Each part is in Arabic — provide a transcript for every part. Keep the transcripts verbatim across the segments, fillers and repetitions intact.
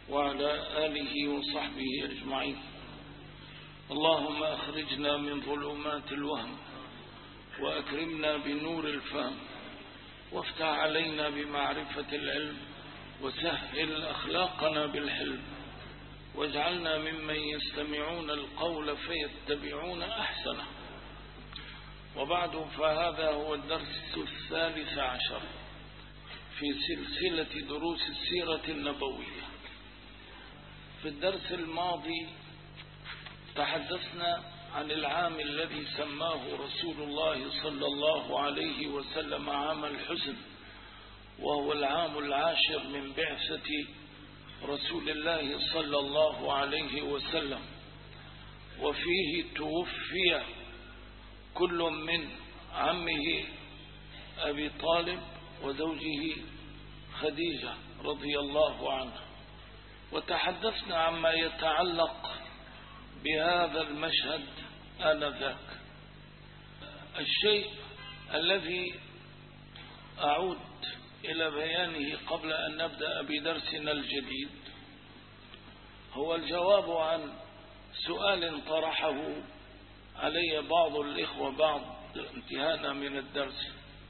وعلى آله وصحبه أجمعين. اللهم أخرجنا من ظلمات الوهم وأكرمنا بنور الفهم وافتح علينا بمعرفة العلم وسهل أخلاقنا بالحلم واجعلنا ممن يستمعون القول فيتبعون أحسنه. وبعد، فهذا هو الدرس الثالث عشر في سلسلة دروس السيرة النبوية. في الدرس الماضي تحدثنا عن العام الذي سماه رسول الله صلى الله عليه وسلم عام الحزن، وهو العام العاشر من بعثة رسول الله صلى الله عليه وسلم، وفيه توفي كل من عمه أبي طالب وزوجه خديجة رضي الله عنها. وتحدثنا عما يتعلق بهذا المشهد آنذاك. الشيء الذي أعود إلى بيانه قبل أن نبدأ بدرسنا الجديد هو الجواب عن سؤال طرحه علي بعض الإخوة بعد انتهانا من الدرس.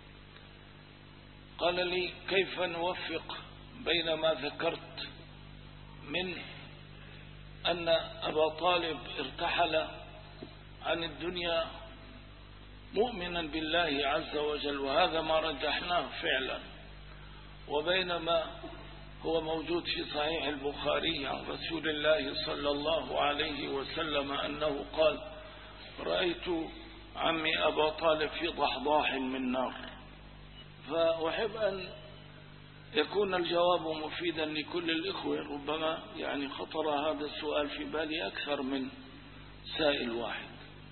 قال لي: كيف نوفق بين ما ذكرت من أن أبا طالب ارتحل عن الدنيا مؤمنا بالله عز وجل، وهذا ما رجحناه فعلا، وبينما هو موجود في صحيح البخاري عن رسول الله صلى الله عليه وسلم أنه قال: رأيت عمي أبا طالب في ضحضاح من نار. فأحب أن يكون الجواب مفيدا لكل الإخوة. ربما يعني خطر هذا السؤال في بالي أكثر من سائل واحد.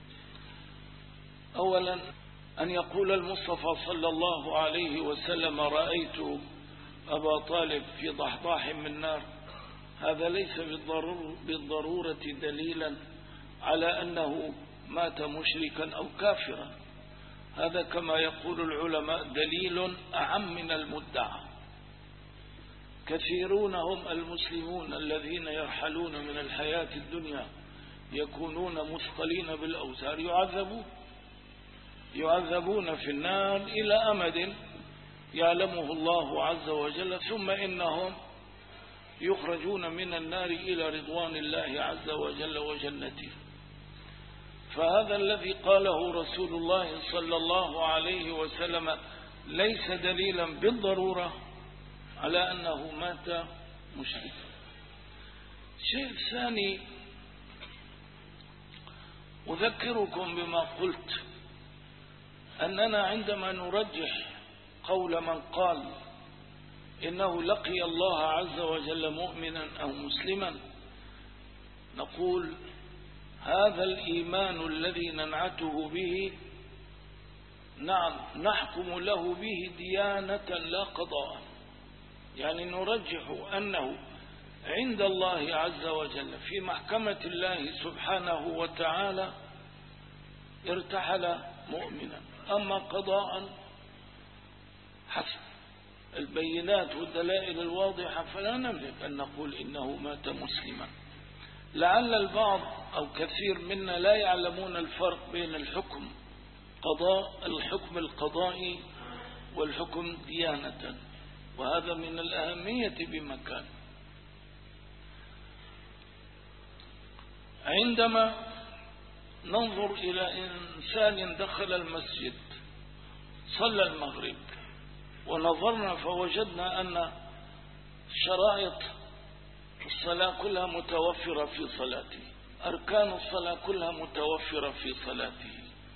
أولا، أن يقول المصطفى صلى الله عليه وسلم: رأيت أبا طالب في ضحضاح من نار، هذا ليس بالضرور بالضرورة دليلا على أنه مات مشركا أو كافرا. هذا كما يقول العلماء دليل أعم من المدعى. كثيرون هم المسلمون الذين يرحلون من الحياة الدنيا يكونون مثقلين بالأوزار، يعذبون يعذبون في النار إلى أمد يعلمه الله عز وجل، ثم إنهم يخرجون من النار إلى رضوان الله عز وجل وجنته. فهذا الذي قاله رسول الله صلى الله عليه وسلم ليس دليلا بالضرورة على أنه مات مشركا. الشيء الثاني، أذكركم بما قلت أننا عندما نرجح قول من قال إنه لقي الله عز وجل مؤمنا أو مسلما، نقول هذا الإيمان الذي ننعته به نعم نحكم له به ديانة لا قضاء، يعني نرجح أنه عند الله عز وجل في محكمة الله سبحانه وتعالى ارتحل مؤمنا. أما قضاء حسب البينات والدلائل الواضحة فلا نملك أن نقول إنه مات مسلما. لعل البعض أو كثير منا لا يعلمون الفرق بين الحكم قضاء الحكم القضائي والحكم ديانة، وهذا من الأهمية بمكان. عندما ننظر إلى إنسان دخل المسجد صلى المغرب ونظرنا فوجدنا أن شرائط الصلاة كلها متوفرة في صلاته، أركان الصلاة كلها متوفرة في صلاته،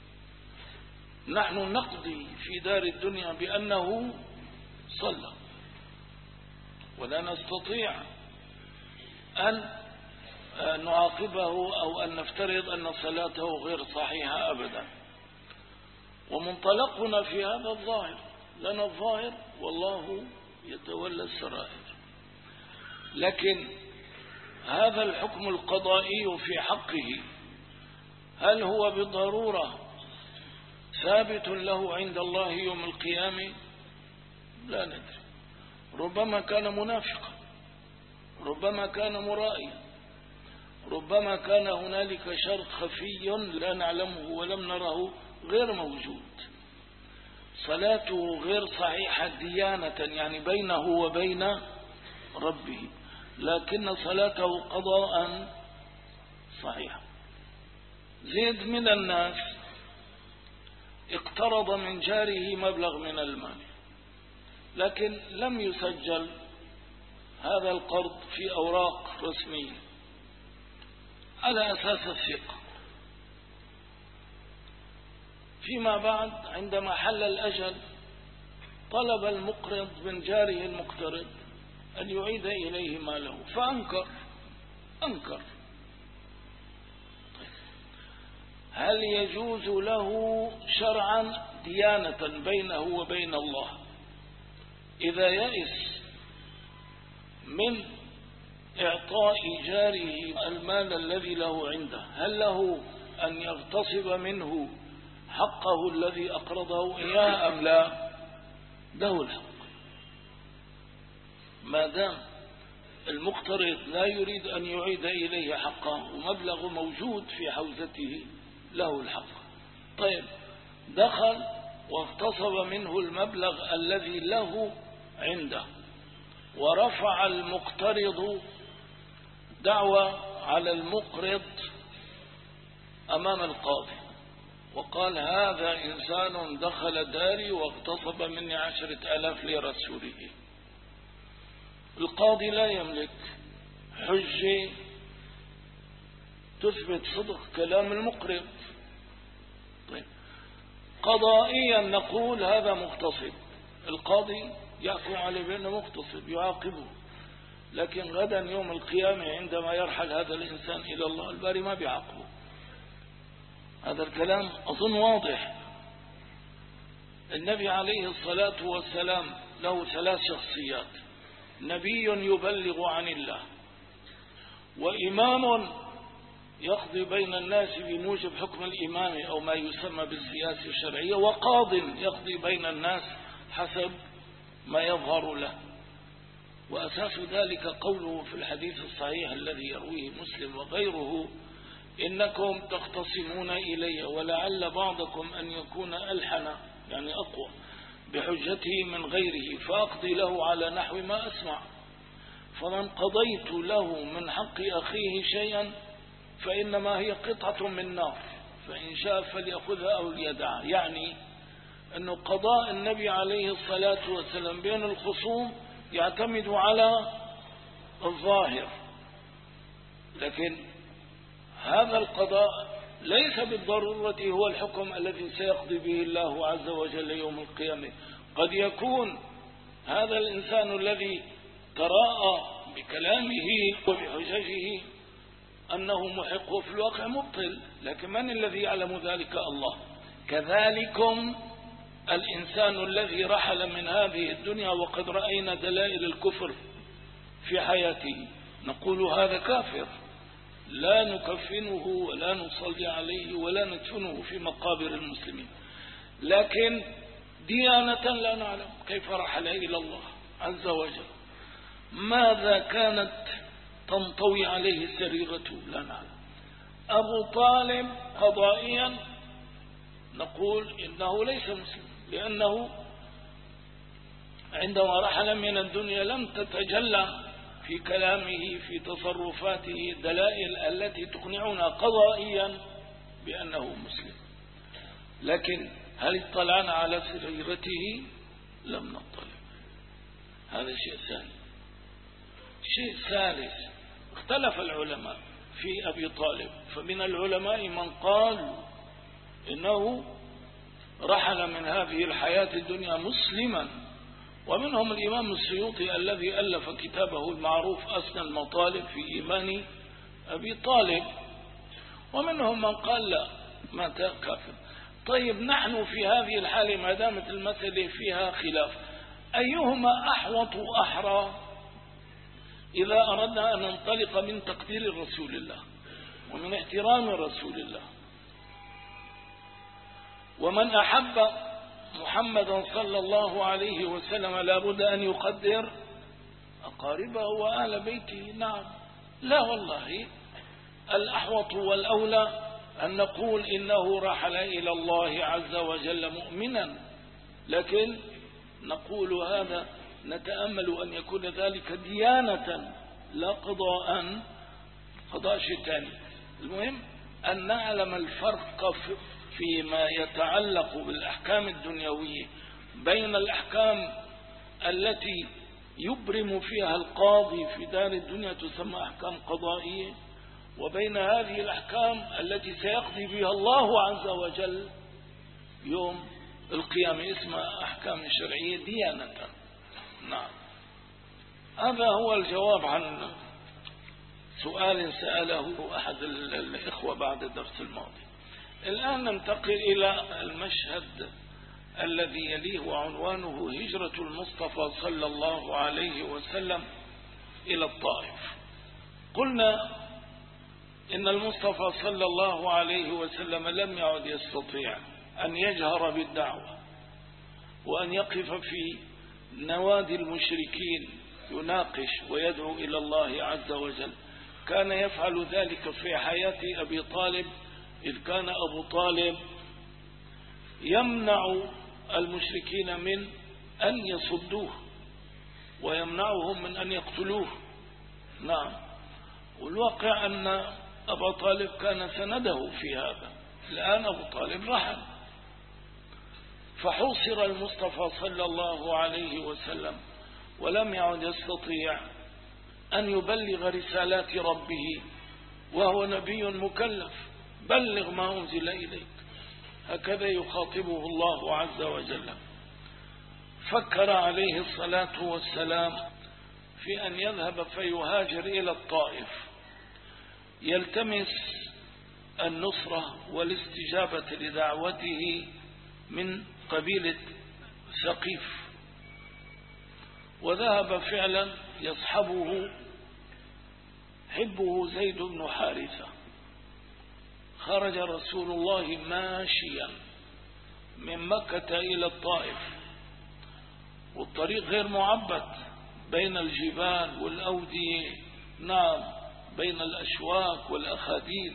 نحن نقضي في دار الدنيا بأنه صلى، ولا نستطيع أن نعاقبه أو أن نفترض أن صلاته غير صحيحة أبدا. ومنطلقنا في هذا الظاهر، لنا الظاهر والله يتولى السرائر. لكن هذا الحكم القضائي في حقه هل هو بالضرورة ثابت له عند الله يوم القيامة؟ لا ندري. ربما كان منافقا، ربما كان مرائيا، ربما كان هنالك شرط خفي لا نعلمه ولم نره غير موجود. صلاته غير صحيحة ديانة، يعني بينه وبين ربه، لكن صلاته قضاء صحيحة. زيد من الناس اقترض من جاره مبلغ من المال، لكن لم يسجل هذا القرض في أوراق رسمية على أساس الثقة. فيما بعد عندما حل الأجل طلب المقرض من جاره المقترض أن يعيد إليه ماله، فأنكر أنكر هل يجوز له شرعا ديانة بينه وبين الله إذا يئس من إعطاء جاره المال الذي له عنده، هل له أن يغتصب منه حقه الذي أقرضه إياه أم لا؟ له الحق ما دام المقترض لا يريد أن يعيد إليه حقه ومبلغ موجود في حوزته، له الحق. طيب دخل واغتصب منه المبلغ الذي له عنده، ورفع المقترض دعوى على المقرض أمام القاضي وقال هذا إنسان دخل داري واغتصب مني عشرة آلاف ليرة سورية. القاضي لا يملك حجة تثبت صدق كلام المقرض. طيب قضائيا نقول هذا مغتصب، القاضي يحكم عليه بأنه مغتصب يعاقبه، لكن غدا يوم القيامة عندما يرحل هذا الإنسان إلى الله الباري ما بيعاقبه. هذا الكلام أظن واضح. النبي عليه الصلاة والسلام له ثلاث شخصيات: نبي يبلغ عن الله، وإمام يقضي بين الناس بموجب حكم الإمام أو ما يسمى بالسياسة الشرعية، وقاض يقضي بين الناس حسب ما يظهر له. وأساس ذلك قوله في الحديث الصحيح الذي يرويه مسلم وغيره: إنكم تختصمون إلي ولعل بعضكم أن يكون ألحن، يعني أقوى بحجته من غيره، فأقضي له على نحو ما أسمع، فمن قضيت له من حق أخيه شيئا فإنما هي قطعة من نار، فإن شاء فليأخذها أو ليدعها. يعني أن قضاء النبي عليه الصلاة والسلام بين الخصوم يعتمد على الظاهر، لكن هذا القضاء ليس بالضرورة هو الحكم الذي سيقضي به الله عز وجل يوم القيامة. قد يكون هذا الإنسان الذي تراءى بكلامه وبحججه أنه محق في الواقع مبطل، لكن من الذي يعلم ذلك؟ الله. كذلكم الإنسان الذي رحل من هذه الدنيا وقد رأينا دلائل الكفر في حياته نقول هذا كافر، لا نكفنه ولا نصلي عليه ولا ندفنه في مقابر المسلمين، لكن ديانة لا نعلم كيف رحل إلى الله عز وجل، ماذا كانت تنطوي عليه سريرته لا نعلم. أبو طالب قضائيا نقول إنه ليس مسلم، لأنه عندما رحل من الدنيا لم تتجلى في كلامه في تصرفاته دلائل التي تقنعنا قضائيا بأنه مسلم، لكن هل اطلعنا على سريرته؟ لم نطلع. هذا شيء ثاني. شيء ثالث، اختلف العلماء في أبي طالب، فمن العلماء من قال إنه رحل من هذه الحياة الدنيا مسلما، ومنهم الإمام السيوطي الذي ألف كتابه المعروف أسنى المطالب في إيمان أبي طالب، ومنهم من قال لا مات كافر. طيب نحن في هذه الحالة ما دامت المسألة فيها خلاف، أيهما أحوط أحرى إذا أردنا أن ننطلق من تقدير رسول الله ومن احترام رسول الله؟ ومن أحب محمدا صلى الله عليه وسلم لابد أن يقدر أقاربه وأهل بيته. نعم. لا والله، الأحوط والأولى أن نقول إنه رحل إلى الله عز وجل مؤمنا، لكن نقول هذا نتأمل أن يكون ذلك ديانة لا قضاء قضاء شيطاني. المهم أن نعلم الفرق فيما يتعلق بالأحكام الدنيوية بين الأحكام التي يبرم فيها القاضي في دار الدنيا تسمى أحكام قضائية، وبين هذه الأحكام التي سيقضي بها الله عز وجل يوم القيامة اسمها أحكام شرعية ديانة. نعم. هذا هو الجواب عن سؤال سأله أحد الإخوة بعد الدرس الماضي. الآن ننتقل إلى المشهد الذي يليه وعنوانه هجرة المصطفى صلى الله عليه وسلم إلى الطائف. قلنا إن المصطفى صلى الله عليه وسلم لم يعد يستطيع أن يجهر بالدعوة وأن يقف في نوادي المشركين يناقش ويدعو إلى الله عز وجل. كان يفعل ذلك في حياة أبي طالب، إذ كان أبو طالب يمنع المشركين من أن يصدوه ويمنعهم من أن يقتلوه. نعم. والواقع أن أبا طالب كان سنده في هذا. الآن أبو طالب رحل، فحوصر المصطفى صلى الله عليه وسلم ولم يعد يستطيع أن يبلغ رسالات ربه وهو نبي مكلف. بلغ ما أنزل إليك، هكذا يخاطبه الله عز وجل. فكر عليه الصلاة والسلام في أن يذهب فيهاجر إلى الطائف يلتمس النصرة والاستجابة لدعوته من قبيلة ثقيف، وذهب فعلا يصحبه حبه زيد بن حارثة. خرج رسول الله ماشيا من مكة إلى الطائف، والطريق غير معبد بين الجبال والأودية. نعم، بين الأشواك والأخاديد.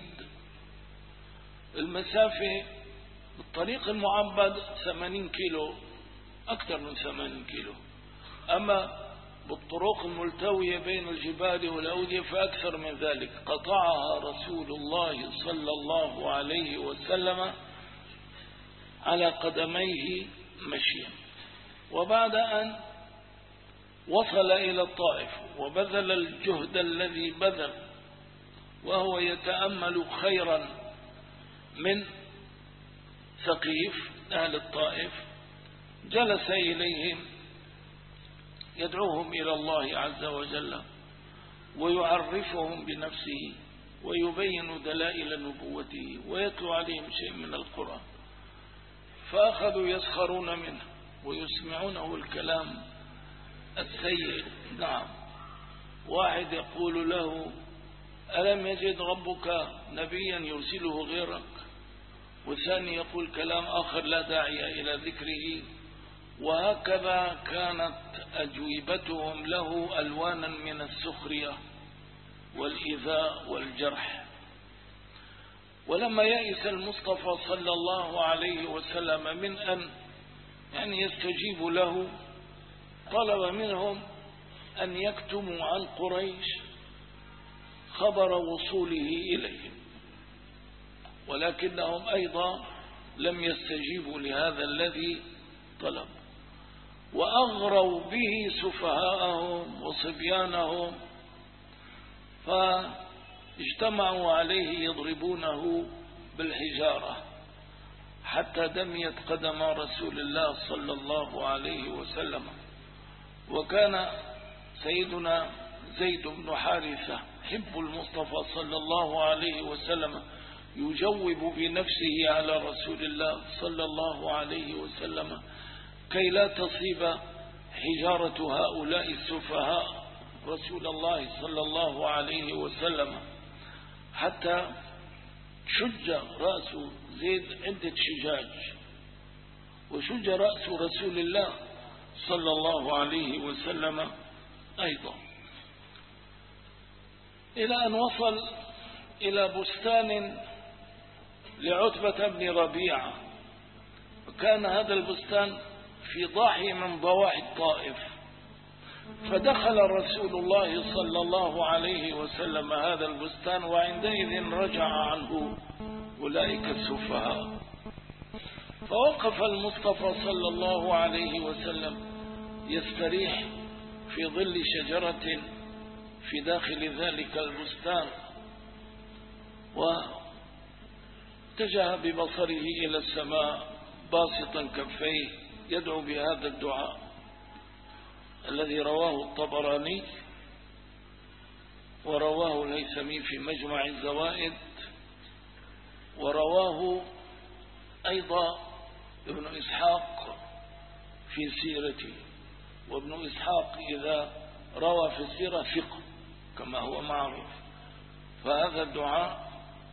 المسافة الطريق المعبد ثمانين كيلو، أكثر من ثمانين كيلو، أما بالطرق الملتوية بين الجبال والأودية فأكثر من ذلك. قطعها رسول الله صلى الله عليه وسلم على قدميه مشيا. وبعد أن وصل إلى الطائف وبذل الجهد الذي بذل وهو يتأمل خيرا من ثقيف أهل الطائف، جلس إليهم يدعوهم إلى الله عز وجل ويعرفهم بنفسه ويبين دلائل نبوته ويتلو عليهم شيء من القرآن. فأخذوا يسخرون منه ويسمعونه الكلام السيء. نعم. واحد يقول له: ألم يجد ربك نبيا يرسله غيرك؟ والثاني يقول كلام آخر لا داعي إلى ذكره. وهكذا كانت أجوبتهم له ألوانا من السخرية والإيذاء والجرح. ولما يئس المصطفى صلى الله عليه وسلم من أن يعني يستجيب له، طلب منهم أن يكتموا عن قريش خبر وصوله إليهم، ولكنهم أيضا لم يستجيبوا لهذا الذي طلب، وأغروا به سفهاءهم وصبيانهم، فاجتمعوا عليه يضربونه بالحجارة حتى دميت قدم رسول الله صلى الله عليه وسلم. وكان سيدنا زيد بن حارثة حب المصطفى صلى الله عليه وسلم يجوب بنفسه على رسول الله صلى الله عليه وسلم كي لا تصيب حجارة هؤلاء السفهاء رسول الله صلى الله عليه وسلم، حتى شج رأس زيد عدة شجاج، وشج رأس رسول الله صلى الله عليه وسلم أيضا. إلى أن وصل إلى بستان لعتبة بن ربيعة، وكان هذا البستان في ضاحي من ضواحي الطائف، فدخل رسول الله صلى الله عليه وسلم هذا البستان، وعندئذ رجع عنه أولئك السفهاء. فوقف المصطفى صلى الله عليه وسلم يستريح في ظل شجرة في داخل ذلك البستان، واتجه ببصره إلى السماء باسطا كفيه يدعو بهذا الدعاء الذي رواه الطبراني ورواه الهيثمي في مجمع الزوائد، ورواه أيضا ابن إسحاق في سيرته. وابن إسحاق إذا روى في السيرة ثقة كما هو معروف، فهذا الدعاء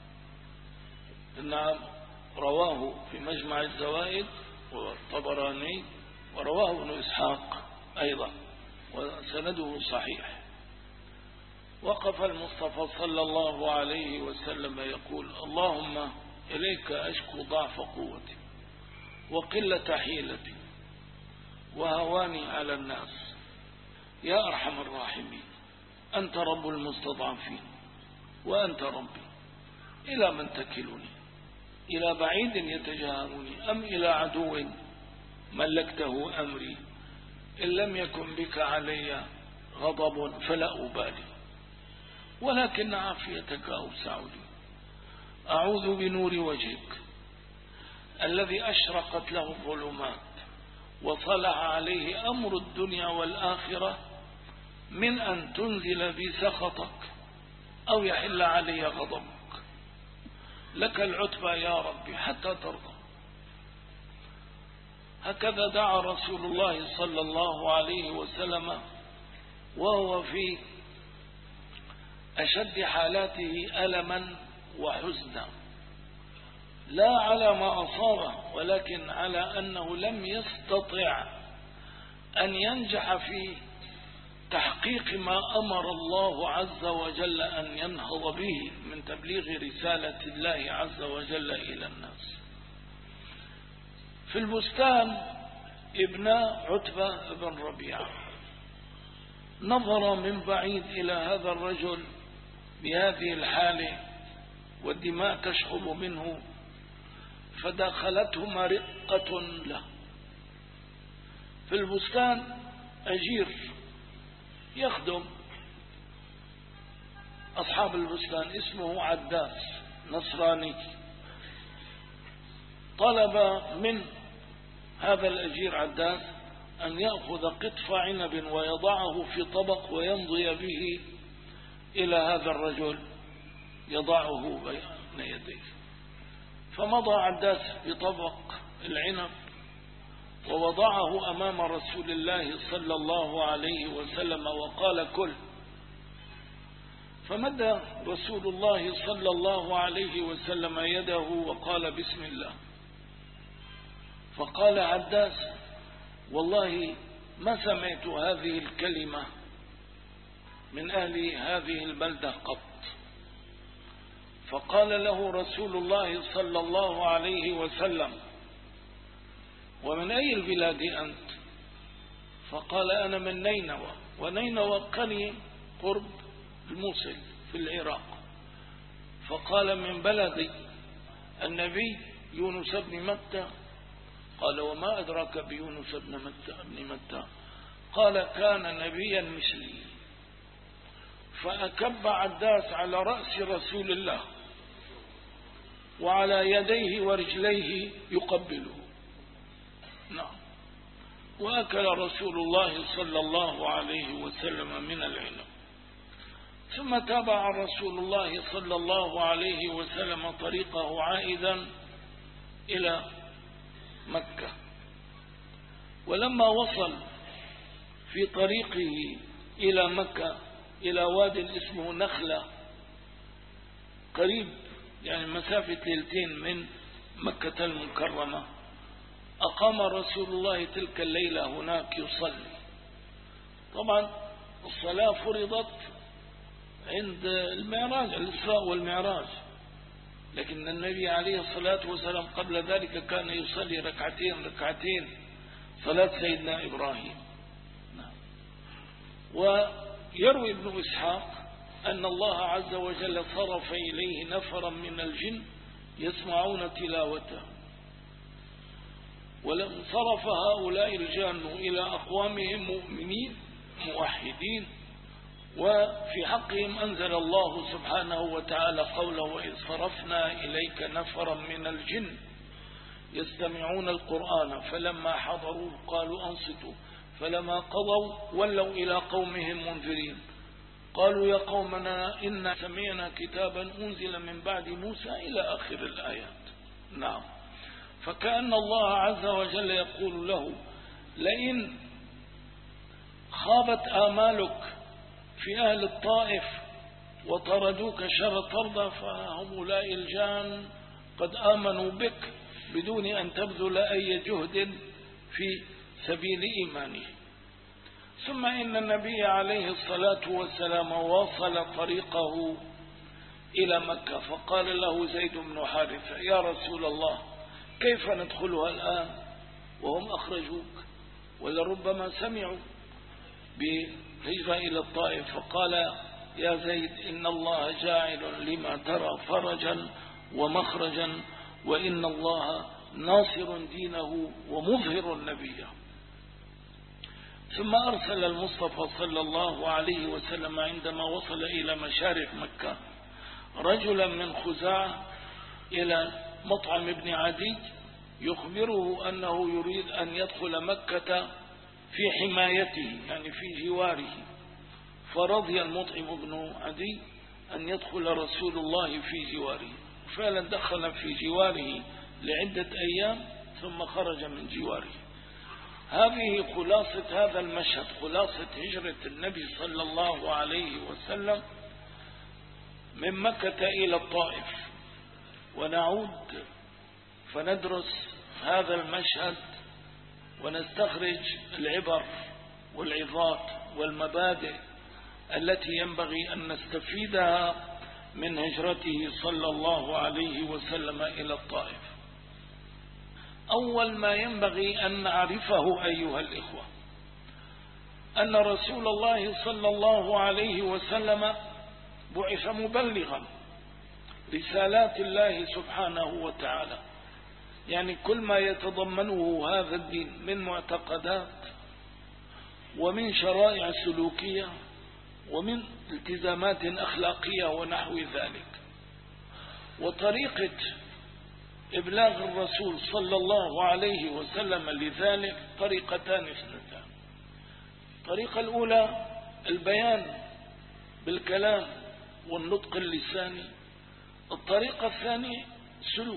نعم رواه في مجمع الزوائد والطبراني، ورواه ابن إسحاق أيضا وسنده صحيح. وقف المصطفى صلى الله عليه وسلم يقول: اللهم إليك أشكو ضعف قوتي وقلة حيلتي وهواني على الناس، يا أرحم الراحمين، أنت رب المستضعفين وأنت ربي، إلى من تكلني؟ إلى بعيد يتجاهلني أم إلى عدو ملكته أمري؟ إن لم يكن بك علي غضب فلا أبالي، ولكن عافيتك أوسع لي. أعوذ بنور وجهك الذي أشرقت له الظلمات وصلح عليه أمر الدنيا والآخرة من أن تنزل بي سخطك أو يحل علي غضبك. لك العتبى يا ربي حتى ترضى. هكذا دعا رسول الله صلى الله عليه وسلم وهو في أشد حالاته ألما وحزنا، لا على ما أصابه، ولكن على أنه لم يستطع أن ينجح في تحقيق ما أمر الله عز وجل أن ينهض به من تبليغ رسالة الله عز وجل إلى الناس. في البستان ابن عتبة بن ربيعة نظر من بعيد إلى هذا الرجل بهذه الحالة والدماء تشخب منه، فدخلته مرقة له. في البستان أجير يخدم أصحاب البستان اسمه عداس نصراني، طلب من هذا الأجير عداس أن يأخذ قطف عنب ويضعه في طبق ويمضي به إلى هذا الرجل يضعه بين يديه. فمضى عداس بطبق العنب ووضعه أمام رسول الله صلى الله عليه وسلم وقال: كل. فمد رسول الله صلى الله عليه وسلم يده وقال: بسم الله. فقال عداس: والله ما سمعت هذه الكلمة من أهل هذه البلدة قط. فقال له رسول الله صلى الله عليه وسلم: ومن أي البلاد أنت؟ فقال: أنا من نينوى، ونينوى قرية قرب الموصل في العراق. فقال: من بلد النبي يونس بن متى. قال: وما أدراك بيونس بن متى بن متى؟ قال: كان نبيا مثلي. فأكب عداس على رأس رسول الله وعلى يديه ورجليه يقبله. نعم. وأكل رسول الله صلى الله عليه وسلم من العنب. ثم تابع رسول الله صلى الله عليه وسلم طريقه عائدا إلى مكة. ولما وصل في طريقه إلى مكة إلى واد اسمه نخلة قريب يعني مسافة ليلتين من مكة المكرمة، أقام رسول الله تلك الليلة هناك يصلي. طبعا الصلاة فرضت عند المعراج، الإسراء والمعراج. لكن النبي عليه الصلاة والسلام قبل ذلك كان يصلي ركعتين ركعتين صلاة سيدنا إبراهيم. ويروي ابن إسحاق أن الله عز وجل صرف إليه نفرا من الجن يسمعون تلاوته، ولم صرف هؤلاء الجان إلى أقوامهم مؤمنين موحدين، وفي حقهم أنزل الله سبحانه وتعالى قوله: وإذ صرفنا إليك نفرا من الجن يستمعون القرآن فلما حضروا قالوا أنصتوا فلما قضوا ولوا إلى قومهم منذرين قالوا يا قومنا إنا سمعنا كتابا أنزل من بعد موسى إلى آخر الآيات. نعم. فكأن الله عز وجل يقول له: لئن خابت آمالك في أهل الطائف وطردوك شر طرد فهؤلاء الجان قد آمنوا بك بدون أن تبذل أي جهد في سبيل إيمانه. ثم إن النبي عليه الصلاة والسلام واصل طريقه إلى مكة، فقال له زيد بن حارثة: يا رسول الله، كيف ندخلها الآن وهم أخرجوك؟ ولربما سمعوا بهجرة إلى الطائف. فقال: يا زيد، إن الله جاعل لما ترى فرجا ومخرجا، وإن الله ناصر دينه ومظهر نبيه. ثم أرسل المصطفى صلى الله عليه وسلم عندما وصل إلى مشارف مكة رجلا من خزاعة إلى مطعم ابن عدي يخبره أنه يريد أن يدخل مكة في حمايته، يعني في جواره. فرضي المطعم بن عدي أن يدخل رسول الله في جواره، فعلا دخل في جواره لعدة أيام ثم خرج من جواره. هذه خلاصة هذا المشهد، خلاصة هجرة النبي صلى الله عليه وسلم من مكة إلى الطائف. ونعود فندرس هذا المشهد ونستخرج العبر والعظات والمبادئ التي ينبغي أن نستفيدها من هجرته صلى الله عليه وسلم إلى الطائف. أول ما ينبغي أن نعرفه أيها الإخوة أن رسول الله صلى الله عليه وسلم بعث مبلغا رسالات الله سبحانه وتعالى، يعني كل ما يتضمنه هذا الدين من معتقدات ومن شرائع سلوكية ومن التزامات أخلاقية ونحو ذلك. وطريقة إبلاغ الرسول صلى الله عليه وسلم لذلك طريقتان اثنتان. الطريقة الأولى البيان بالكلام والنطق اللساني، الطريقة الثانية سلوك.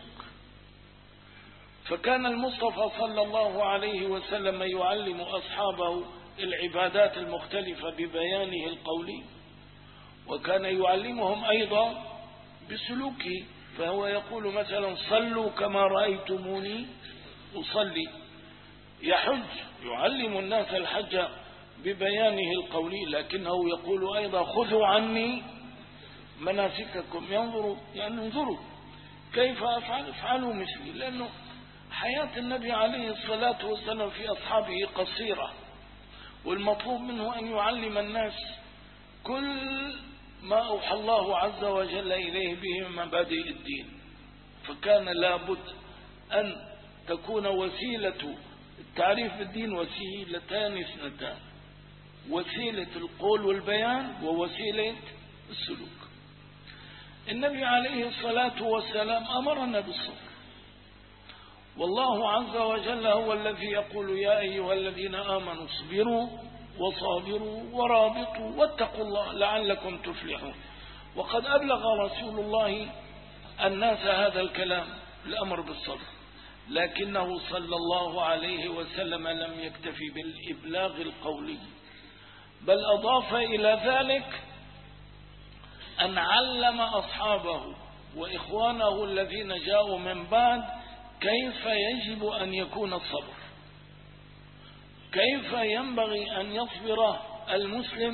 فكان المصطفى صلى الله عليه وسلم يعلم أصحابه العبادات المختلفة ببيانه القولي، وكان يعلمهم أيضا بسلوكه، فهو يقول مثلا: صلوا كما رأيتموني أصلي. يحج، يعلم الناس الحج ببيانه القولي، لكنه يقول أيضا: خذوا عني مناسككم. ينظروا يعني انظروا كيف أفعل، افعلوا مثلي. لأنه حياة النبي عليه الصلاة والسلام في أصحابه قصيرة، والمطلوب منه أن يعلم الناس كل ما أوحى الله عز وجل إليه به من مبادئ الدين. فكان لابد أن تكون وسيلة التعريف بالدين وسيلتان اثنتان: وسيلة القول والبيان ووسيلة السلوك. النبي عليه الصلاة والسلام أمرنا بالصبر، والله عز وجل هو الذي يقول: يا أيها الذين آمنوا اصبروا وصابروا ورابطوا واتقوا الله لعلكم تفلحون. وقد أبلغ رسول الله الناس هذا الكلام، الأمر بالصبر، لكنه صلى الله عليه وسلم لم يكتفي بالإبلاغ القولي، بل أضاف إلى ذلك أن علم أصحابه وإخوانه الذين جاءوا من بعد كيف يجب أن يكون الصبر، كيف ينبغي أن يصبر المسلم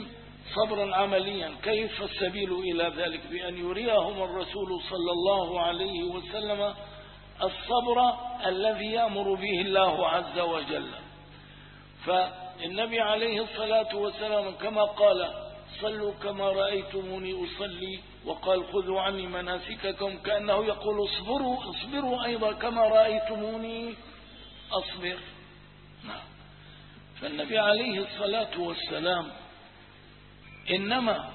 صبرا عمليا. كيف السبيل إلى ذلك؟ بأن يريهم الرسول صلى الله عليه وسلم الصبر الذي يأمر به الله عز وجل. فالنبي عليه الصلاة والسلام كما قال صلوا كما رأيتموني أصلي، وقال خذوا عني مناسككم، كأنه يقول اصبروا اصبروا أيضا كما رأيتموني أصبر. نعم. فالنبي عليه الصلاة والسلام إنما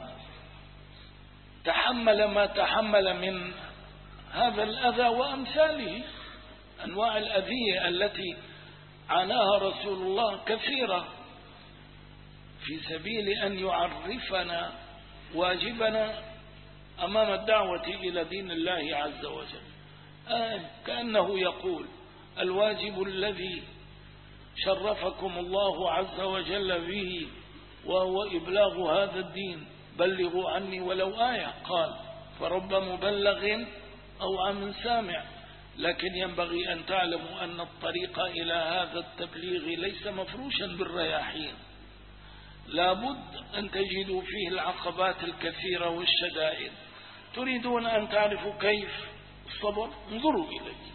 تحمل ما تحمل من هذا الأذى وأمثاله. أنواع الأذية التي عاناها رسول الله كثيرة في سبيل أن يعرفنا واجبنا أمام الدعوة إلى دين الله عز وجل. آه كأنه يقول الواجب الذي شرفكم الله عز وجل به وهو إبلاغ هذا الدين، بلغوا عني ولو آية. قال فرب مبلغ أو عم سامع، لكن ينبغي أن تعلموا أن الطريق إلى هذا التبليغ ليس مفروشا بالرياحين، لابد أن تجدوا فيه العقبات الكثيرة والشدائد. تريدون أن تعرفوا كيف الصبر؟ انظروا إليه.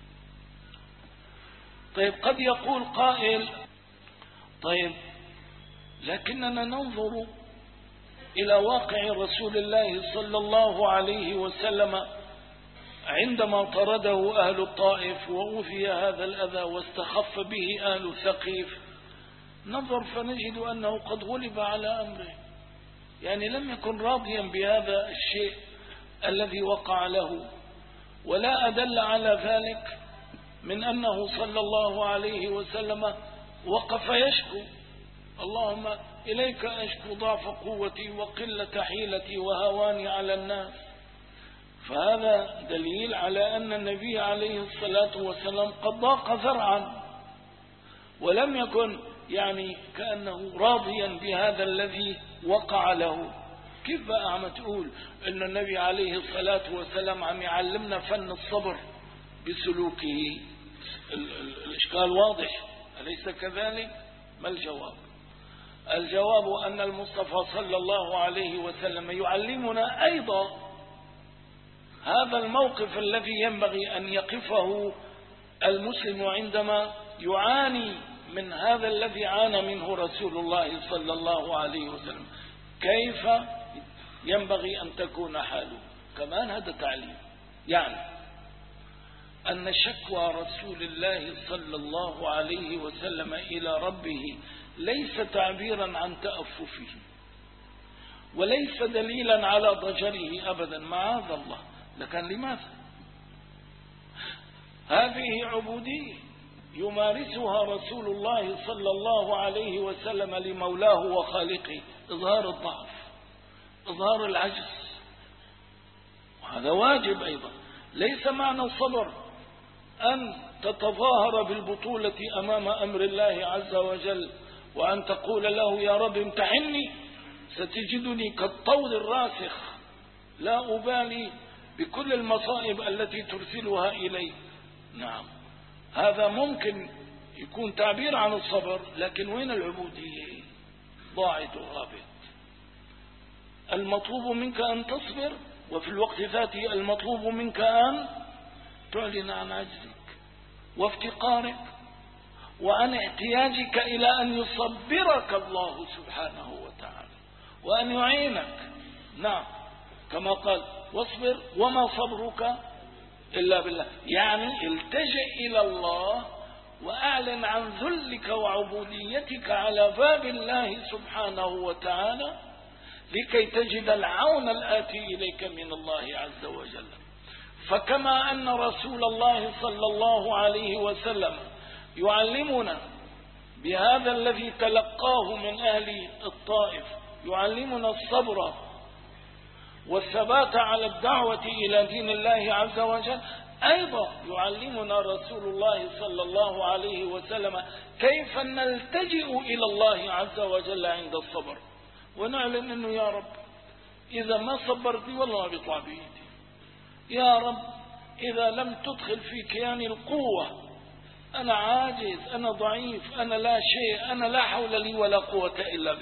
طيب قد يقول قائل طيب لكننا ننظر إلى واقع رسول الله صلى الله عليه وسلم عندما طرده أهل الطائف وأوفي هذا الأذى واستخف به أهل ثقيف، ننظر فنجد أنه قد غلب على أمره، يعني لم يكن راضيا بهذا الشيء الذي وقع له. ولا أدل على ذلك من أنه صلى الله عليه وسلم وقف يشكو اللهم إليك أشكو ضعف قوتي وقلة حيلتي وهواني على الناس. فهذا دليل على أن النبي عليه الصلاة والسلام قد ضاق ذرعا، ولم يكن يعني كأنه راضيا بهذا الذي وقع له. كيف بقى عم تقول أن النبي عليه الصلاة والسلام عم يعلمنا فن الصبر بسلوكه؟ الإشكال واضح، أليس كذلك؟ ما الجواب؟ الجواب أن المصطفى صلى الله عليه وسلم يعلمنا أيضا هذا الموقف الذي ينبغي أن يقفه المسلم عندما يعاني من هذا الذي عانى منه رسول الله صلى الله عليه وسلم. كيف ينبغي أن تكون حاله؟ كمان هذا تعليم، يعني أن شكوى رسول الله صلى الله عليه وسلم إلى ربه ليس تعبيرا عن تأففه، وليس دليلا على ضجره أبدا، معاذ الله. لكن لماذا؟ هذه عبودية يمارسها رسول الله صلى الله عليه وسلم لمولاه وخالقه، إظهار الضعف، إظهار العجز، وهذا واجب أيضا. ليس معنى الصبر أن تتظاهر بالبطولة أمام أمر الله عز وجل وأن تقول له يا رب امتحني ستجدني كالطود الراسخ لا أبالي بكل المصائب التي ترسلها إلي. نعم، هذا ممكن يكون تعبير عن الصبر، لكن وين العبودية؟ ضاعت وغابت. المطلوب منك أن تصبر، وفي الوقت ذاته المطلوب منك أن تعلن عن عجزك وافتقارك وعن احتياجك إلى أن يصبرك الله سبحانه وتعالى وأن يعينك. نعم، كما قال واصبر وما صبرك إلا بالله، يعني التجئ إلى الله وأعلن عن ذلك وعبوديتك على باب الله سبحانه وتعالى لكي تجد العون الآتي إليك من الله عز وجل. فكما أن رسول الله صلى الله عليه وسلم يعلمنا بهذا الذي تلقاه من أهل الطائف، يعلمنا الصبر والثبات على الدعوة إلى دين الله عز وجل، أيضا يعلمنا رسول الله صلى الله عليه وسلم كيف نلتجئ إلى الله عز وجل عند الصبر، ونعلم أنه يا رب إذا ما صبرتي والله بيطلع بإيدي، يا رب إذا لم تدخل في كياني القوة أنا عاجز، أنا ضعيف، أنا لا شيء، أنا لا حول لي ولا قوة إلا بك.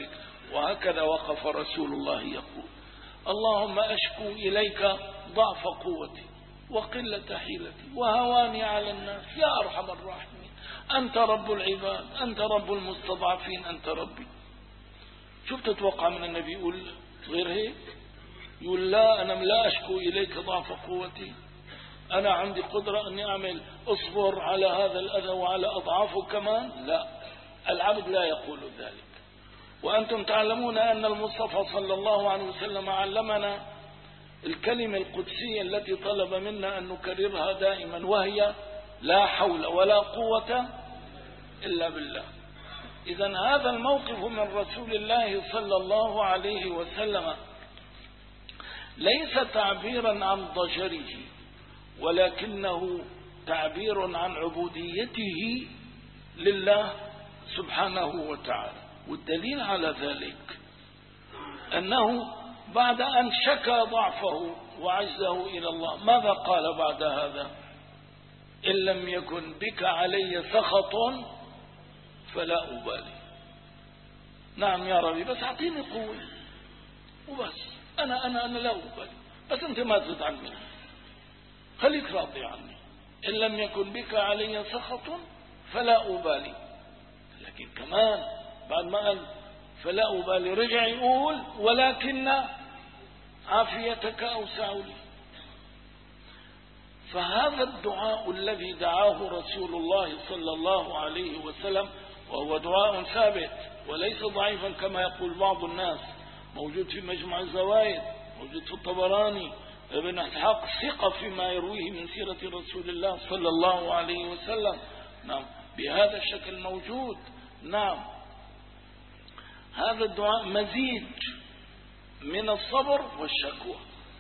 وهكذا وقف رسول الله يقول: اللهم أشكو إليك ضعف قوتي وقلة حيلتي وهواني على الناس يا أرحم الراحمين، أنت رب العباد، أنت رب المستضعفين، أنت ربي. شوف تتوقع من النبي يقول غير هيك؟ يقول: لا، أنا لا أشكو إليك ضعف قوتي، أنا عندي قدرة أني أعمل أصبر على هذا الأذى وعلى أضعافه كمان. لا، العبد لا يقول ذلك. وأنتم تعلمون أن المصطفى صلى الله عليه وسلم علمنا الكلمة القدسية التي طلب منا أن نكررها دائما، وهي: لا حول ولا قوة إلا بالله. إذن هذا الموقف من رسول الله صلى الله عليه وسلم ليس تعبيرا عن ضجره، ولكنه تعبير عن عبوديته لله سبحانه وتعالى. والدليل على ذلك أنه بعد أن شكى ضعفه وعجزه إلى الله ماذا قال بعد هذا؟ إن لم يكن بك علي سخط فلا أبالي. نعم يا ربي، بس أعطيني قوة وبس، أنا أنا أنا لا أبالي، بس أنت ما تزد عني، خليك راضي عني. إن لم يكن بك علي سخط فلا أبالي. لكن كمان بعد ما قال فلا أبالي رجع يقول: ولكن عافيتك أوسع لي. فهذا الدعاء الذي دعاه رسول الله صلى الله عليه وسلم، وهو دعاء ثابت وليس ضعيفا كما يقول بعض الناس، موجود في مجمع الزوائد، موجود في الطبراني، ابن إسحاق ثقة فيما يرويه من سيرة رسول الله صلى الله عليه وسلم. نعم، بهذا الشكل موجود. نعم، هذا الدعاء مزيج من الصبر والشكوى،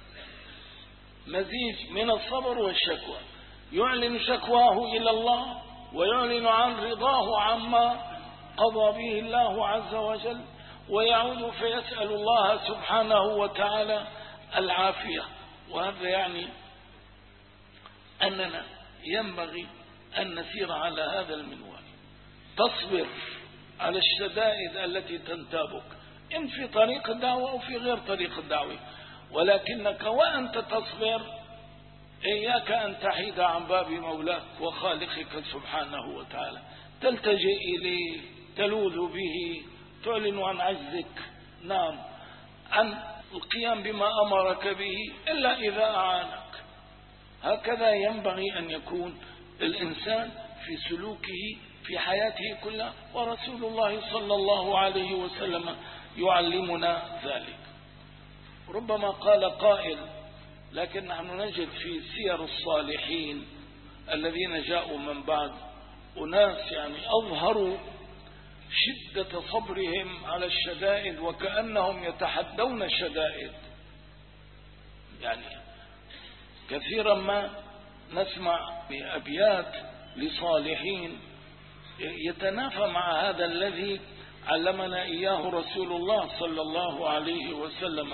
مزيج من الصبر والشكوى، يعلن شكواه إلى الله ويعلن عن رضاه عما قضى به الله عز وجل، ويعود فيسأل الله سبحانه وتعالى العافية. وهذا يعني أننا ينبغي أن نسير على هذا المنوال، تصبر على الشدائد التي تنتابك، إن في طريق الدعوة أو في غير طريق الدعوة، ولكنك وأنت تصبر إياك أن تحيد عن باب مولاك وخالقك سبحانه وتعالى، تلتجئ إليه، تلوذ به، تعلن عن عجزك، نعم، عن القيام بما أمرك به إلا إذا أعانك. هكذا ينبغي أن يكون الإنسان في سلوكه في حياته كلها، ورسول الله صلى الله عليه وسلم يعلمنا ذلك. ربما قال قائل: لكن نحن نجد في سير الصالحين الذين جاءوا من بعد أناس يعني أظهروا شدة صبرهم على الشدائد وكأنهم يتحدون الشدائد. يعني كثيرا ما نسمع بأبيات لصالحين يتنافى مع هذا الذي علمنا إياه رسول الله صلى الله عليه وسلم.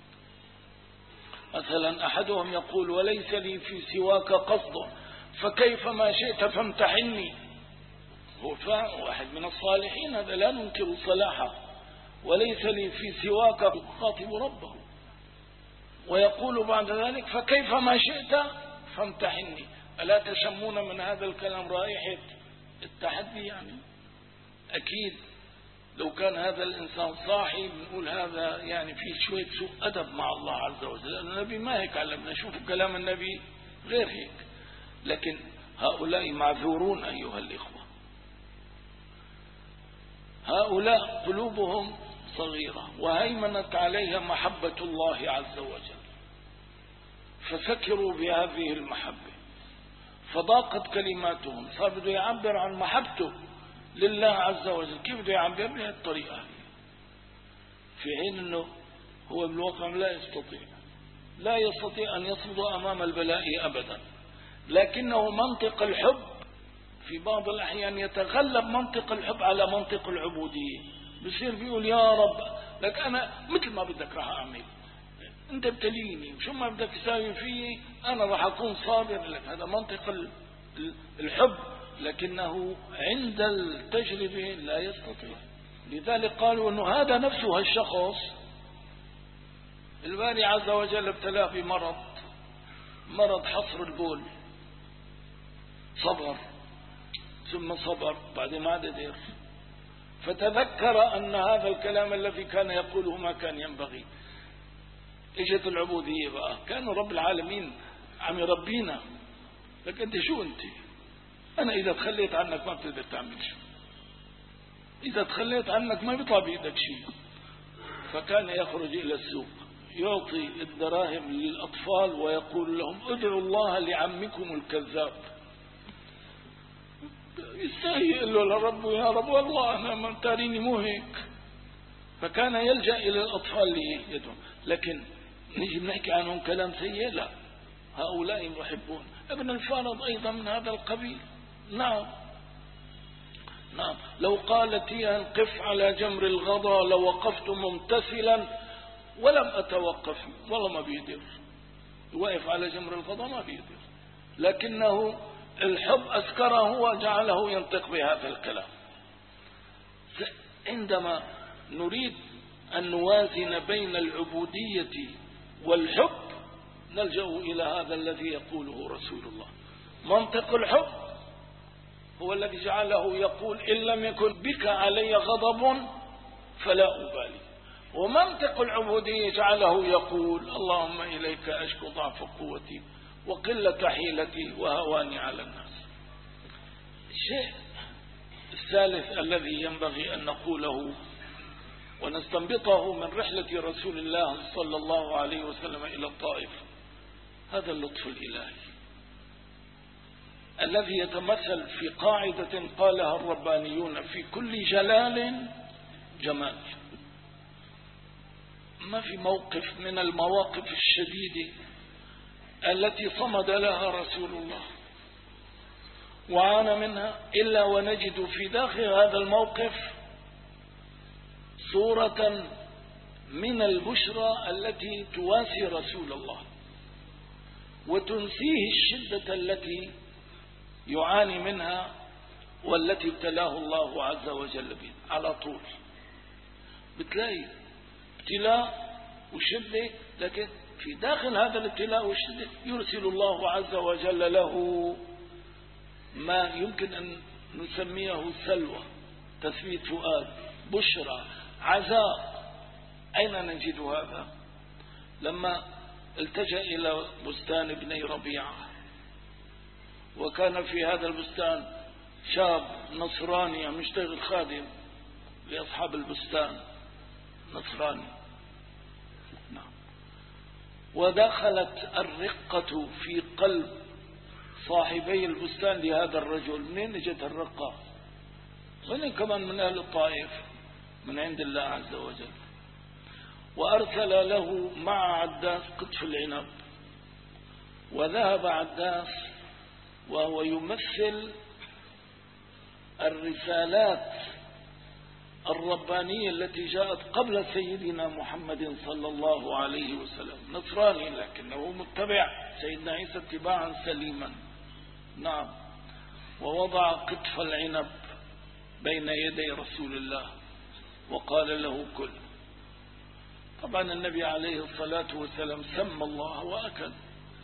مثلا أحدهم يقول: وليس لي في سواك قصد فكيف ما شئت فامتحني. هو واحد من الصالحين، هذا لا ننكر صلاحه. وليس لي في سواك، يخاطب ربه، ويقول بعد ذلك: فكيف ما شئت فامتحني. ألا تشمون من هذا الكلام رائحة التحدي؟ يعني أكيد لو كان هذا الإنسان صاحي بنقول هذا يعني فيه شوية سوء أدب مع الله عز وجل. النبي ما هيك علمنا، شوفوا كلام النبي غير هيك. لكن هؤلاء معذورون أيها الإخوة، هؤلاء قلوبهم صغيرة وهيمنت عليها محبة الله عز وجل، فسكروا بهذه المحبة فضاقت كلماتهم، صار بده يعبر عن محبته لله عز وجل. كيف بده يعبر؟ بهذه الطريقة، في حين أنه هو بالواقع لا يستطيع لا يستطيع أن يصمد أمام البلاء أبدا، لكنه منطق الحب في بعض الأحيان يتغلب منطق الحب على منطق العبودية. بصير بيقول: يا رب لك أنا مثل ما بدك راح أعمل، أنت ابتليني وشو ما بدك تساوي فيه أنا راح أكون صابر لك. هذا منطق الحب، لكنه عند التجربة لا يستطيع. لذلك قالوا أنه هذا نفسه الشخص الباري عز وجل ابتلاه بمرض، مرض حصر البول، صبر ثم صبر بعد ما عدد، فتذكر أن هذا الكلام الذي كان يقوله ما كان ينبغي. اجت العبودية بقى، كان رب العالمين عم يربينا، لكن انت شو انت؟ انا اذا تخليت عنك ما بتقدر تعمل شيء، اذا تخليت عنك ما بيطلع بايدك شيء. فكان يخرج الى السوق يعطي الدراهم للاطفال ويقول لهم ادعوا الله لعمكم الكذاب. يستحي يقول له لربه يا رب والله انا ما تاريني مو هيك. فكان يلجأ الى الاطفال ليدعوا. لكن نيجي بنحكي عنهم كلام سيء؟ لا، هؤلاء يحبون. ابن الفارض أيضا من هذا القبيل. نعم نعم لو قالت هي قف على جمر الغضا لوقفت ممتثلا ولم أتوقف، والله ما بيقدر يوقف على جمر الغضا، ما بيقدر، لكنه الحب أسكره وجعله ينطق بهذا الكلام. عندما نريد أن نوازن بين العبودية والحب نلجأ إلى هذا الذي يقوله رسول الله. منطق الحب هو الذي جعله يقول إن لم يكن بك علي غضب فلا أبالي، ومنطق العبودية جعله يقول اللهم إليك أشكو ضعف قوتي وقلة حيلتي وهواني على الناس. الشيء الثالث الذي ينبغي أن نقوله ونستنبطه من رحلة رسول الله صلى الله عليه وسلم إلى الطائف، هذا اللطف الإلهي الذي يتمثل في قاعدة قالها الربانيون في كل جلال جمال. ما في موقف من المواقف الشديدة التي صمد لها رسول الله وعانى منها إلا ونجد في داخل هذا الموقف صورة من البشرى التي تواسي رسول الله وتنسيه الشدة التي يعاني منها والتي ابتلاه الله عز وجل بها. على طول بتلاقي ابتلاء وشدة، لكن في داخل هذا الابتلاء والشدة يرسل الله عز وجل له ما يمكن أن نسميه سلوى، تثبيت فؤاد، بشرى، عزاء. أين نجد هذا؟ لما التجأ إلى بستان ابني ربيعة، وكان في هذا البستان شاب نصراني عم يشتغل خادم لأصحاب البستان، نصراني. نعم. ودخلت الرقة في قلب صاحبي البستان لهذا الرجل. منين اجت الرقة؟ ومن كمان من أهل الطائف، من عند الله عز وجل. وأرسل له مع عداس قطف العنب، وذهب عداس وهو يمثل الرسالات الربانية التي جاءت قبل سيدنا محمد صلى الله عليه وسلم، نصراني لكنه متبع سيدنا عيسى اتباعا سليما. نعم. ووضع قطف العنب بين يدي رسول الله وقال له كل. طبعا النبي عليه الصلاة والسلام سمى الله وأكل.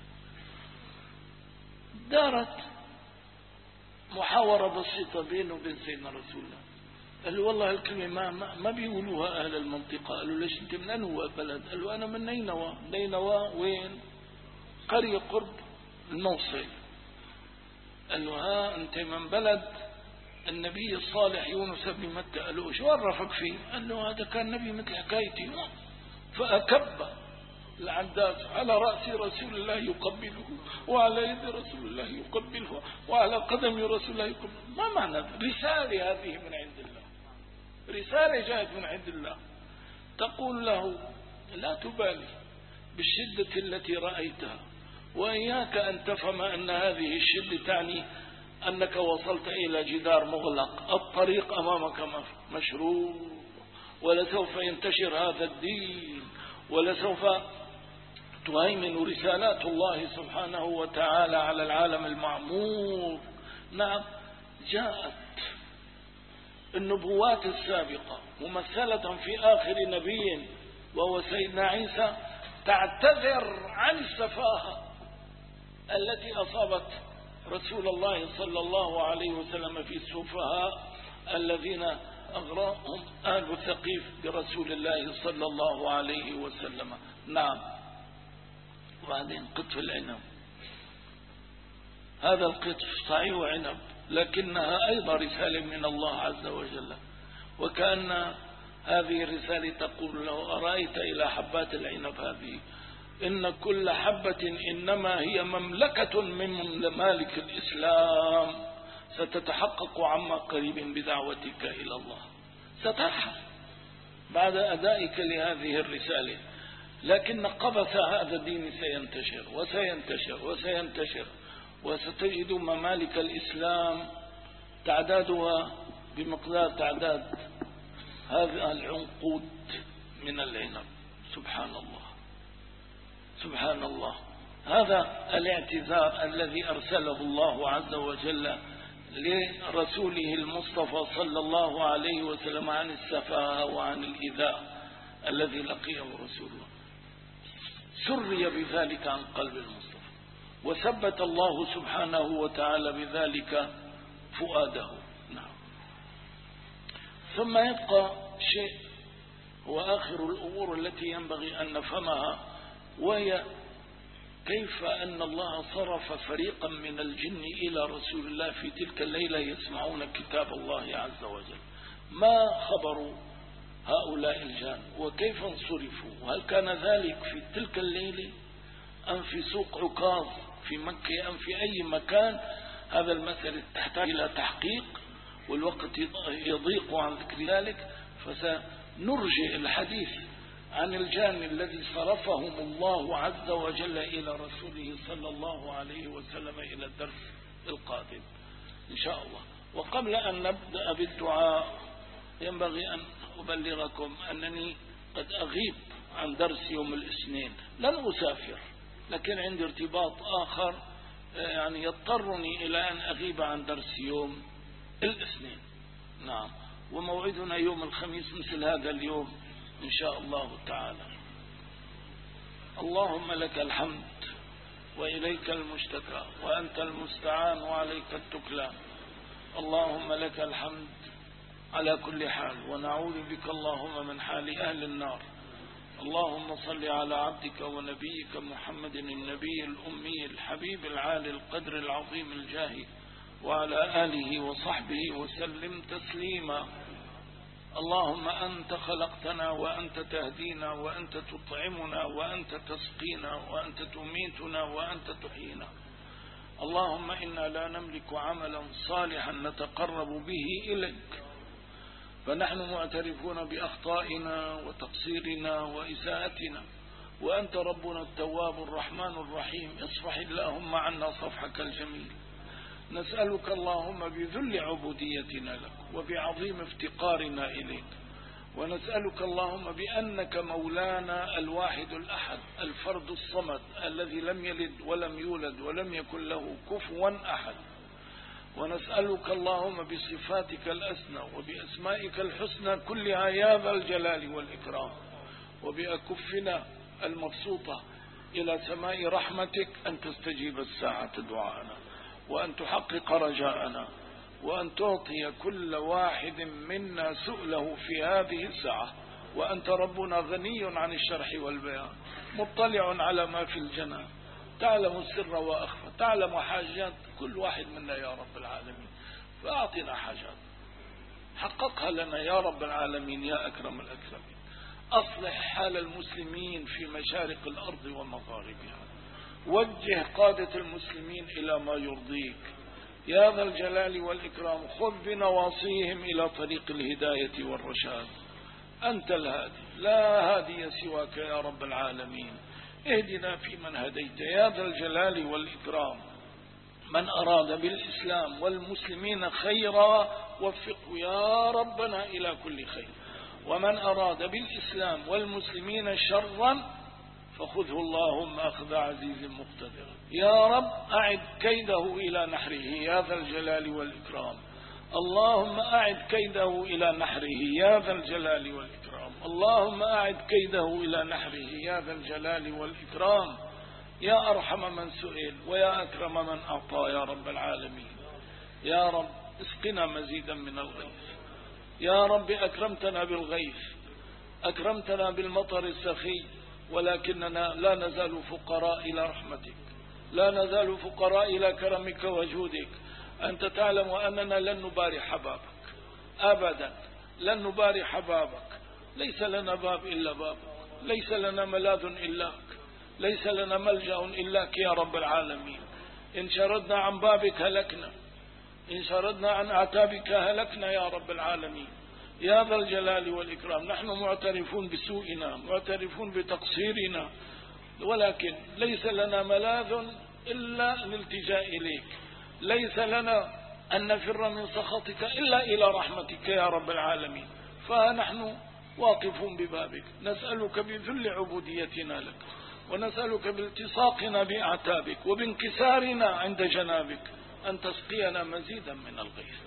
دارت محاورة بسيطة بينه وبين سيدنا رسول الله. قال له والله الكلمة ما, ما, ما بيقولوها أهل المنطقة. قال له ليش أنت من أنه بلد؟ قال له أنا من نينوى. نينوى وين؟ قرية قرب الموصل. قال له ها أنت من بلد النبي الصالح يونس بن متى. قال له شو عرفك فيه؟ قال له هذا كان نبي مثل حكايتي. فأكب العداس على رأس رسول الله يقبله، وعلى يد رسول الله يقبله، وعلى قدم رسول الله يقبله. ما معنى رسالة هذه من عند الله؟ رسالة جاءت من عند الله تقول له لا تبالي بالشدة التي رأيتها، وإياك أن تفهم أن هذه الشدة تعني أنك وصلت إلى جدار مغلق، الطريق أمامك مشروع، ولسوف ينتشر هذا الدين، ولسوف تهيمن رسالات الله سبحانه وتعالى على العالم المعمور. نعم. جاءت النبوات السابقة ممثلة في آخر نبي وهو سيدنا عيسى تعتذر عن السفاهة التي أصابت رسول الله صلى الله عليه وسلم في السفهاء الذين أغراهم أهل ثقيف برسول الله صلى الله عليه وسلم. نعم. وبعدين قطف العنب، هذا القطف صحيح عنب لكنها أيضا رسالة من الله عز وجل، وكأن هذه الرسالة تقول له أرأيت إلى حبات العنب هذه إن كل حبة إنما هي مملكة من ممالك الإسلام ستتحقق عما قريب بدعوتك إلى الله، ستحصل بعد أدائك لهذه الرسالة، لكن قبث هذا الدين سينتشر وسينتشر وسينتشر، وستجد ممالك الإسلام تعدادها بمقدار تعداد هذا العنقود من العنب. سبحان الله سبحان الله. هذا الاعتذار الذي أرسله الله عز وجل لرسوله المصطفى صلى الله عليه وسلم عن السفاهة وعن الإيذاء الذي لقيه رسوله، سري بذلك عن قلب المصطفى، وثبت الله سبحانه وتعالى بذلك فؤاده. نعم. ثم يبقى شيء هو آخر الأمور التي ينبغي أن نفهمها، وهي كيف أن الله صرف فريقا من الجن إلى رسول الله في تلك الليلة يسمعون كتاب الله عز وجل. ما خبر هؤلاء الجان وكيف انصرفوا؟ وهل كان ذلك في تلك الليلة أم في سوق عكاظ في مكة أم في أي مكان؟ هذا المسألة تحتاج إلى تحقيق، والوقت يضيق عن ذكر ذلك، فسنرجع الحديث عن الجان الذي صرفهم الله عز وجل إلى رسوله صلى الله عليه وسلم إلى الدرس القادم إن شاء الله. وقبل أن نبدأ بالدعاء ينبغي أن أبلغكم أنني قد أغيب عن درس يوم الاثنين، لن أسافر لكن عندي ارتباط آخر يعني يضطرني إلى أن أغيب عن درس يوم الاثنين. نعم. وموعدنا يوم الخميس مثل هذا اليوم إن شاء الله تعالى. اللهم لك الحمد وإليك المشتكى وأنت المستعان وعليك التكلان. اللهم لك الحمد على كل حال، ونعوذ بك اللهم من حال أهل النار. اللهم صل على عبدك ونبيك محمد النبي الأمي الحبيب العالي القدر العظيم الجاه، وعلى آله وصحبه وسلم تسليما. اللهم أنت خلقتنا وأنت تهدينا وأنت تطعمنا وأنت تسقينا وأنت تميتنا وأنت تحيينا. اللهم إنا لا نملك عملا صالحا نتقرب به إليك، فنحن معترفون بأخطائنا وتقصيرنا وإساءتنا، وأنت ربنا التواب الرحمن الرحيم. اصفح اللهم عنا صفحك الجميل. نسألك اللهم بذل عبوديتنا لك وبعظيم افتقارنا إليك، ونسألك اللهم بأنك مولانا الواحد الأحد الفرد الصمد الذي لم يلد ولم يولد ولم يكن له كفوا أحد، ونسألك اللهم بصفاتك الأسنى وبأسمائك الحسنى كلها يا ذا الجلال والإكرام، وبأكفنا المبسوطة إلى سماء رحمتك أن تستجيب الساعة دعاءنا، وأن تحقق رجاءنا، وأن تعطي كل واحد منا سؤله في هذه الساعة. وأنت ربنا غني عن الشرح والبيان، مطلع على ما في الجنان، تعلم السر وأخفى، تعلم حاجات كل واحد منا يا رب العالمين، فأعطنا حاجات حققها لنا يا رب العالمين يا أكرم الأكرمين. أصلح حال المسلمين في مشارق الأرض ومغاربها، وجه قادة المسلمين إلى ما يرضيك يا ذا الجلال والإكرام. خذ بنواصيهم إلى طريق الهداية والرشاد. أنت الهادي، لا هادي سواك يا رب العالمين. اهدنا فيمن هديت يا ذا الجلال والإكرام. من أراد بالإسلام والمسلمين خيرا وفقه يا ربنا إلى كل خير، ومن أراد بالإسلام والمسلمين شرا فخذه اللهم أخذ عزيز مقتدر. يا رب أعد كيده إلى نحره يا ذا الجلال والإكرام. اللهم أعد كيده إلى نحره يا ذا الجلال والإكرام. اللهم أعد كيده إلى نحره يا ذا الجلال والإكرام. يا أرحم من سئل ويا أكرم من أعطى يا رب العالمين. يا رب اسقنا مزيدا من الغيث. يا رب أكرمتنا بالغيث، أكرمتنا بالمطر السخي، ولكننا لا نزال فقراء إلى رحمتك، لا نزال فقراء إلى كرمك وجودك. أنت تعلم أننا لن نباري حبابك أبدا، لن نباري حبابك. ليس لنا باب إلا بابك، ليس لنا ملاذ إلاك، ليس لنا ملجأ إلاك يا رب العالمين. إن شردنا عن بابك هلكنا، إن شردنا عن أعتابك هلكنا يا رب العالمين. يا ذا الجلال والإكرام، نحن معترفون بسوءنا، معترفون بتقصيرنا، ولكن ليس لنا ملاذ إلا الالتجاء إليك، ليس لنا أن نفر من سخطك إلا إلى رحمتك يا رب العالمين. فنحن واقفون ببابك، نسألك بذل عبوديتنا لك، ونسألك بالتصاقنا بأعتابك وبانكسارنا عند جنابك أن تسقينا مزيدا من الغيث.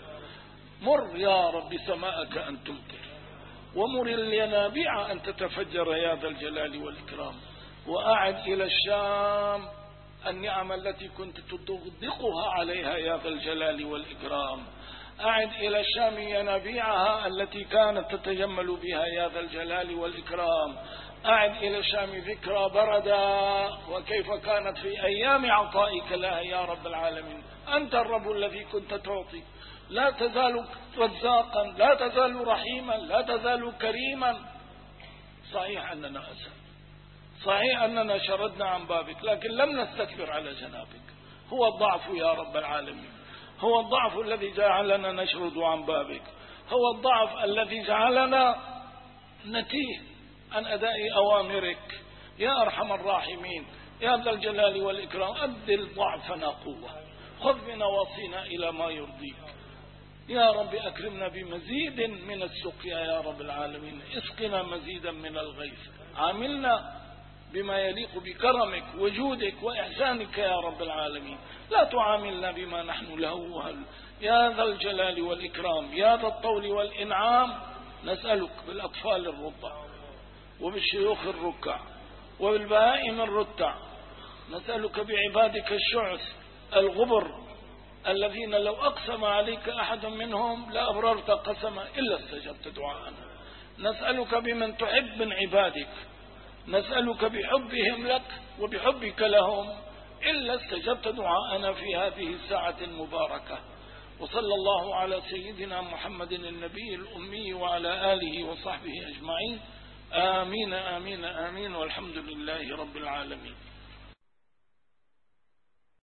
مر يا رب سماءك أن تمطر، ومر الينابيع أن تتفجر يا ذا الجلال والإكرام. وأعد إلى الشام النعم التي كنت تضيقها عليها يا ذا الجلال والإكرام. أعد إلى الشام ينابيعها التي كانت تتجمل بها يا ذا الجلال والإكرام. أعد إلى الشام ذكرى بردا وكيف كانت في أيام عطائك لها يا رب العالمين. أنت الرب الذي كنت تعطي، لا تزال رزاقا، لا تزال رحيما، لا تزال كريما. صحيح أننا أسأل، صحيح أننا شردنا عن بابك، لكن لم نستكبر على جنابك. هو الضعف يا رب العالمين، هو الضعف الذي جعلنا نشرد عن بابك، هو الضعف الذي جعلنا نتيه عن أداء أوامرك يا أرحم الراحمين. يا ذا الجلال والإكرام، أبدل ضعفنا قوة، خذ بنواصينا إلى ما يرضيك يا رب. أكرمنا بمزيد من السقيا يا رب العالمين، اسقنا مزيدا من الغيث، عاملنا بما يليق بكرمك وجودك وإحسانك يا رب العالمين. لا تعاملنا بما نحن له وهل. يا ذا الجلال والإكرام، يا ذا الطول والإنعام، نسألك بالأطفال الرضع وبالشيوخ الركع وبالبهائم الرتع، نسألك بعبادك الشعث الغبر الذين لو أقسم عليك أحد منهم لا أبررت قسما إلا استجبت دعاءنا. نسألك بمن تحب من عبادك، نسألك بحبهم لك وبحبك لهم إلا استجبت دعاءنا في هذه الساعة المباركة. وصلى الله على سيدنا محمد النبي الأمي وعلى آله وصحبه أجمعين. آمين آمين آمين، والحمد لله رب العالمين.